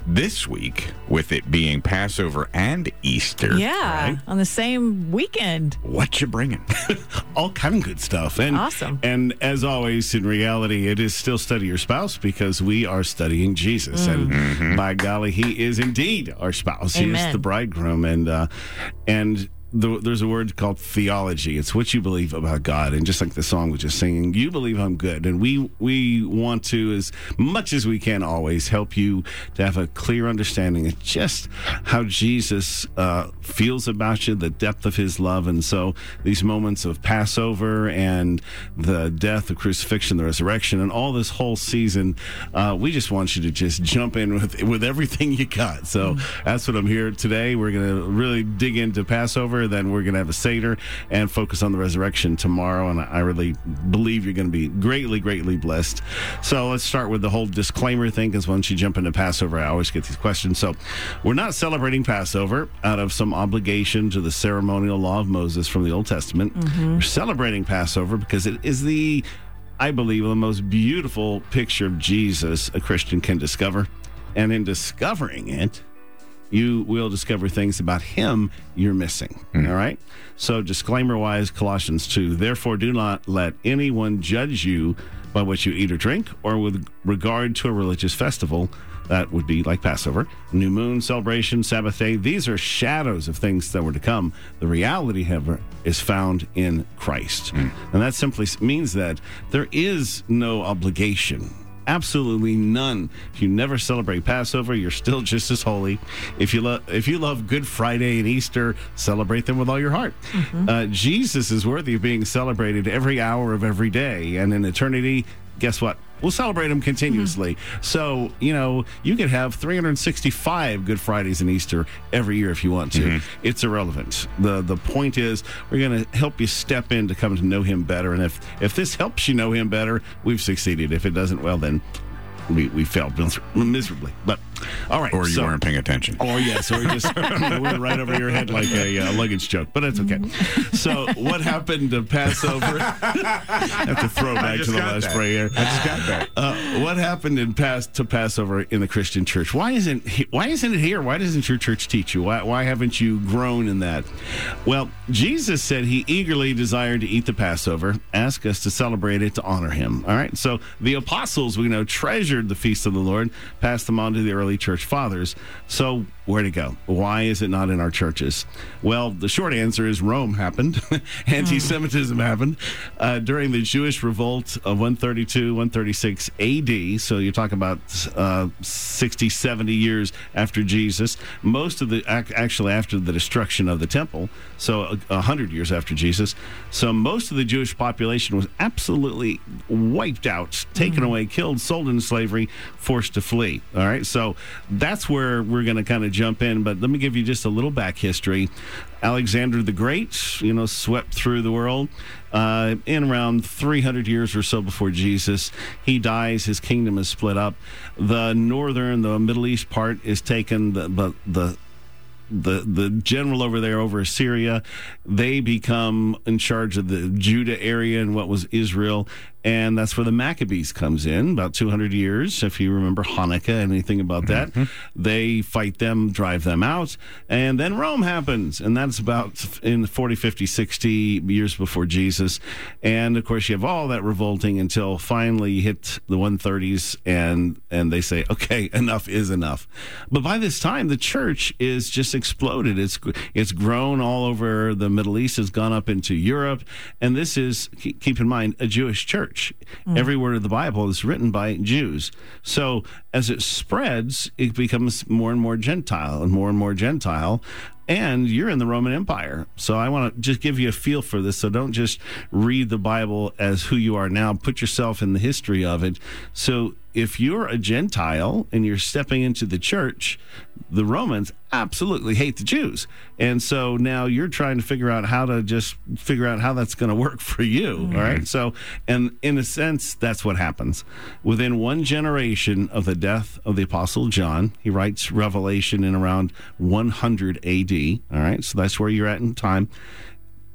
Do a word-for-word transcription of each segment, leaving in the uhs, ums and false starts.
this week, with it being Passover and Easter. Yeah, right? on the same weekend. What you bringing? All kind of good stuff. And, Awesome. And as always, in reality, it is still study your spouse because we are studying Jesus. Mm. And Mm-hmm. by golly, he is indeed our spouse. He Amen. is the bridegroom. And, uh, and, The, there's a word called theology. It's what you believe about God. And just like the song was just singing, you believe I'm good. And we we want to, as much as we can, always help you to have a clear understanding of just how Jesus uh, feels about you, the depth of his love. And so these moments of Passover and the death, the crucifixion, the resurrection, and all this whole season, uh, we just want you to just jump in with, with everything you got. So that's what I'm here today. We're going to really dig into Passover. Then we're going to have a Seder and focus on the resurrection tomorrow. And I really believe you're going to be greatly, greatly blessed. So let's start with the whole disclaimer thing, because once you jump into Passover, I always get these questions. So we're not celebrating Passover out of some obligation to the ceremonial law of Moses from the Old Testament. Mm-hmm. We're celebrating Passover because it is the, I believe, the most beautiful picture of Jesus a Christian can discover. And in discovering it, you will discover things about him you're missing. Mm. All right? So disclaimer-wise, Colossians two, therefore do not let anyone judge you by what you eat or drink, or with regard to a religious festival. That would be like Passover, new moon, celebration, Sabbath day. These are shadows of things that were to come. The reality, however, is found in Christ. Mm. And that simply means that there is no obligation. Absolutely none. If you never celebrate Passover, you're still just as holy. If you love, if you love Good Friday and Easter, celebrate them with all your heart. Mm-hmm. Uh, Jesus is worthy of being celebrated every hour of every day, and in eternity, guess what? We'll celebrate them continuously. Mm-hmm. So, you know, you could have three hundred sixty-five Good Fridays and Easter every year if you want to. Mm-hmm. It's irrelevant. The the point is, we're going to help you step in to come to know him better. And if, if this helps you know him better, we've succeeded. If it doesn't, well, then we, we failed miserably. But, all right. Or you so, weren't paying attention. Or, yes, or you just went right over your head like a uh, luggage joke. But that's okay. So, what happened to Passover? I have to throw back to the last that. prayer. I just got that. Uh, what happened in past to Passover in the Christian church? Why isn't why isn't it here? Why doesn't your church teach you? Why why haven't you grown in that? Well, Jesus said he eagerly desired to eat the Passover. Ask us to celebrate it to honor him. All right. So the apostles, we know, treasured the feast of the Lord, passed them on to the early church fathers. So where to go? Why is it not in our churches? Well, the short answer is Rome happened. Anti-Semitism happened uh, during the Jewish revolt of one thirty-two, one thirty-six A D. So you're talking about uh, sixty, seventy years after Jesus. Most of the, actually after the destruction of the temple. So one hundred years after Jesus. So most of the Jewish population was absolutely wiped out, taken mm-hmm. away, killed, sold into slavery, forced to flee. All right. So that's where we're going to kind of jump in, but let me give you just a little back history. Alexander the Great, you know, swept through the world uh, in around three hundred years or so before Jesus. He dies. His kingdom is split up. The northern, the Middle East part is taken. The the the the, the general over there over Syria, they become in charge of the Judah area and what was Israel. And that's where the Maccabees comes in, about two hundred years, if you remember Hanukkah, anything about that. Mm-hmm. They fight them, drive them out, and then Rome happens, and that's about in forty, fifty, sixty years before Jesus. And, of course, you have all that revolting until finally you hit the one thirties, and, and they say, okay, enough is enough. But by this time, the church is just exploded. It's, it's grown all over the Middle East, has gone up into Europe, and this is, keep in mind, a Jewish church. Mm. Every word of the Bible is written by Jews. So as it spreads, it becomes more and more Gentile and more and more Gentile. And you're in the Roman Empire. So I want to just give you a feel for this. So don't just read the Bible as who you are now. Put yourself in the history of it. So if you're a Gentile and you're stepping into the church, the Romans absolutely hate the Jews. And so now you're trying to figure out how to just figure out how that's going to work for you. Mm-hmm. All right. So, and in a sense, that's what happens. Within one generation of the death of the Apostle John, he writes Revelation in around one hundred A D. All right. So that's where you're at in time.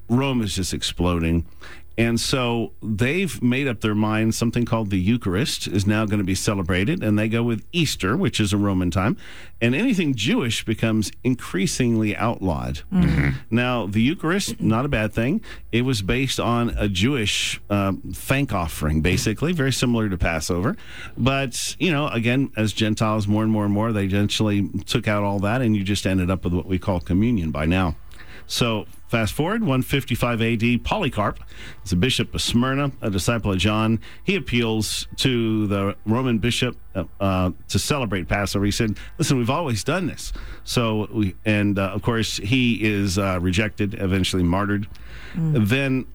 Rome is just exploding. And so they've made up their mind. Something called the Eucharist is now going to be celebrated, and they go with Easter, which is a Roman time, and anything Jewish becomes increasingly outlawed. Mm-hmm. Now, the Eucharist, not a bad thing. It was based on a Jewish uh, thank offering, basically, very similar to Passover. But, you know, again, as Gentiles, more and more and more, they eventually took out all that, and you just ended up with what we call communion by now. So fast forward, one fifty-five A D, Polycarp is a bishop of Smyrna, a disciple of John. He appeals to the Roman bishop uh, uh, to celebrate Passover. He said, listen, we've always done this. So, we, and uh, of course, he is uh, rejected, eventually martyred. Mm. Then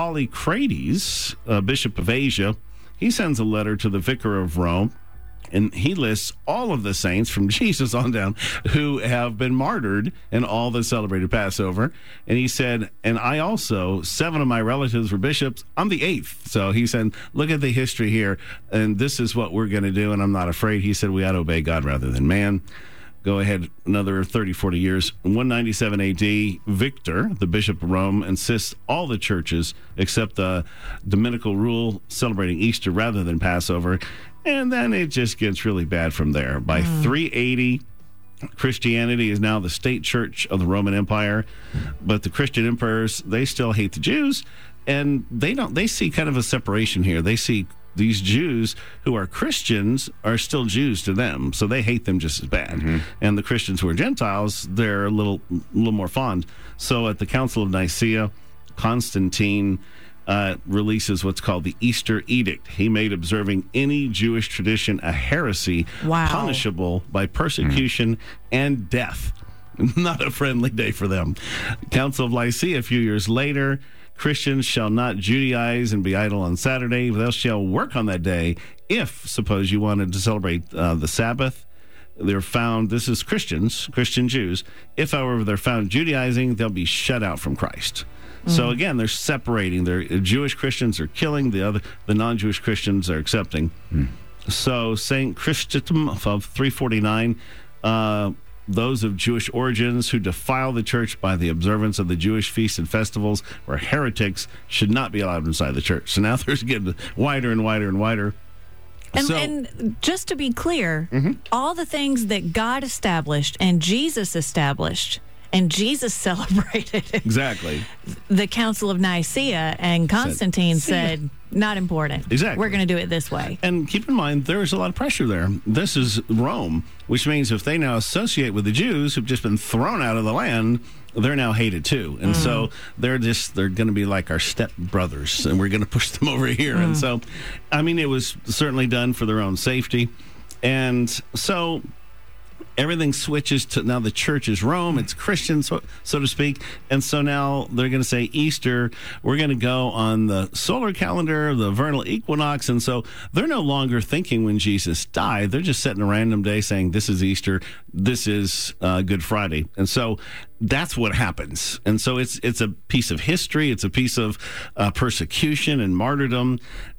Polycrates, uh, bishop of Asia, he sends a letter to the vicar of Rome. And he lists all of the saints from Jesus on down who have been martyred in all the celebrated Passover. And he said, and I also, seven of my relatives were bishops. I'm the eighth. So he said, look at the history here. And this is what we're going to do. And I'm not afraid. He said, we ought to obey God rather than man. Go ahead, another thirty, forty years. In one ninety-seven A D, Victor, the bishop of Rome, insists all the churches accept the Dominical rule celebrating Easter rather than Passover. And then it just gets really bad from there. By mm. three eighty, Christianity is now the state church of the Roman Empire. But the Christian emperors, they still hate the Jews. And they don't. They see kind of a separation here. They see these Jews who are Christians are still Jews to them, so they hate them just as bad. Mm-hmm. And the Christians who are Gentiles, they're a little, little more fond. So at the Council of Nicaea, Constantine uh, releases what's called the Easter Edict. He made observing any Jewish tradition a heresy, wow. punishable by persecution mm-hmm. and death. Not a friendly day for them. Council of Nicaea, a few years later, Christians shall not Judaize and be idle on Saturday. Thou shalt work on that day. If, suppose you wanted to celebrate uh, the Sabbath, they're found, this is Christians, Christian Jews. If, however, they're found Judaizing, they'll be shut out from Christ. Mm-hmm. So again, they're separating. They're Jewish Christians are killing, the other, the non-Jewish Christians are accepting. Mm. So Saint Chrysostom of three forty-nine, uh, those of Jewish origins who defile the church by the observance of the Jewish feasts and festivals or heretics should not be allowed inside the church. So now there's getting wider and wider and wider. And, so, and just to be clear, mm-hmm. all the things that God established and Jesus established and Jesus celebrated. Exactly. The Council of Nicaea and Constantine said, said not important. Exactly. We're going to do it this way. And keep in mind, there is a lot of pressure there. This is Rome, which means if they now associate with the Jews who've just been thrown out of the land, they're now hated too. And mm. so they're just, they're going to be like our step brothers, and we're going to push them over here. Mm. And so, I mean, it was certainly done for their own safety. And so everything switches to now the church is Rome, it's Christian, so, so to speak. And so now they're going to say Easter, we're going to go on the solar calendar, the vernal equinox. And so they're no longer thinking when Jesus died. They're just setting a random day saying this is Easter, this is uh, Good Friday. And so that's what happens. And so it's it's a piece of history. It's a piece of uh, persecution and martyrdom.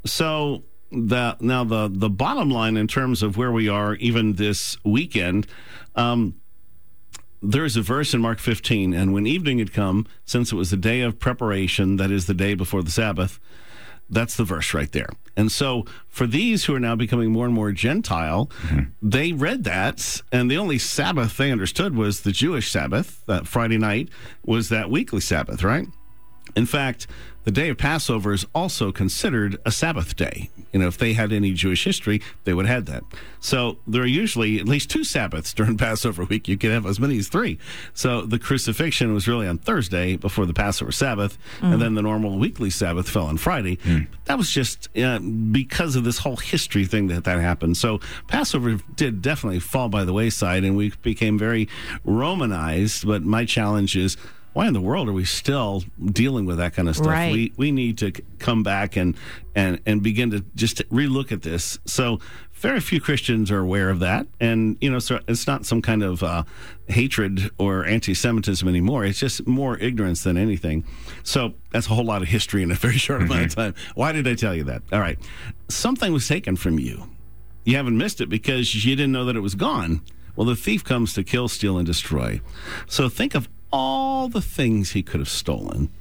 So The, now, the, the bottom line in terms of where we are, even this weekend, um, there's a verse in Mark fifteen, and when evening had come, since it was the day of preparation, that is the day before the Sabbath, that's the verse right there. And so for these who are now becoming more and more Gentile, mm-hmm. they read that, and the only Sabbath they understood was the Jewish Sabbath. That Friday night was that weekly Sabbath, right? In fact, the day of Passover is also considered a Sabbath day. You know, if they had any Jewish history, they would have had that. So there are usually at least two Sabbaths during Passover week. You can have as many as three. So the crucifixion was really on Thursday before the Passover Sabbath, mm. and then the normal weekly Sabbath fell on Friday. Mm. That was just uh, because of this whole history thing that that happened. So Passover did definitely fall by the wayside, and we became very Romanized. But my challenge is, why in the world are we still dealing with that kind of stuff? Right. We we need to come back and, and, and begin to just relook at this. So very few Christians are aware of that. And, you know, so it's not some kind of uh, hatred or anti-Semitism anymore. It's just more ignorance than anything. So that's a whole lot of history in a very short mm-hmm. amount of time. Why did I tell you that? All right. Something was taken from you. You haven't missed it because you didn't know that it was gone. Well, the thief comes to kill, steal, and destroy. So think of all the things he could have stolen. He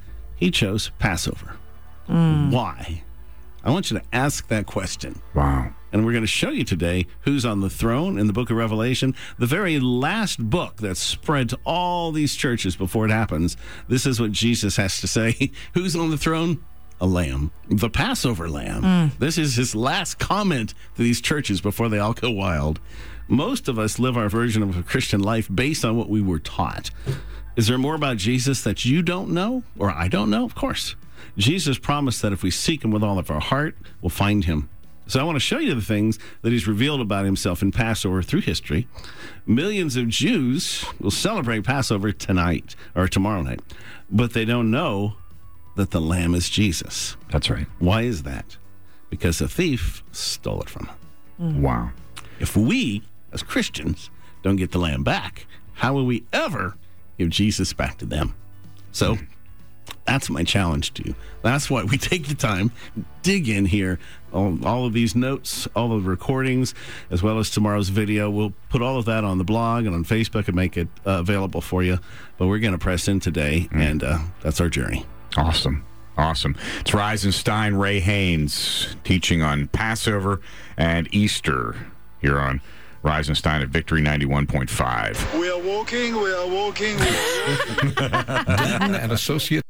He chose Passover. Mm. Why? I want you to ask that question. Wow. And we're going to show you today who's on the throne in the book of Revelation, the very last book that's spread to all these churches before it happens. This is what Jesus has to say. Who's on the throne? A lamb, the Passover lamb. Mm. This is his last comment to these churches before they all go wild. Most of us live our version of a Christian life based on what we were taught. Is there more about Jesus that you don't know or I don't know? Of course. Jesus promised that if we seek him with all of our heart, we'll find him. So I want to show you the things that he's revealed about himself in Passover through history. Millions of Jews will celebrate Passover tonight or tomorrow night, but they don't know that the lamb is Jesus. That's right. Why is that? Because a thief stole it from him. Mm. Wow. If we, as Christians, don't get the lamb back, how will we ever give Jesus back to them? So that's my challenge to you. That's why we take the time, dig in here, all, all of these notes, all of the recordings, as well as tomorrow's video. We'll put all of that on the blog and on Facebook and make it uh, available for you. But we're going to press in today, mm. and uh, that's our journey. Awesome. Awesome. It's Reisenstein Ray Haynes teaching on Passover and Easter here on Reisenstein at Victory ninety-one point five. We are walking, we are walking, we are walking. Denton and Associates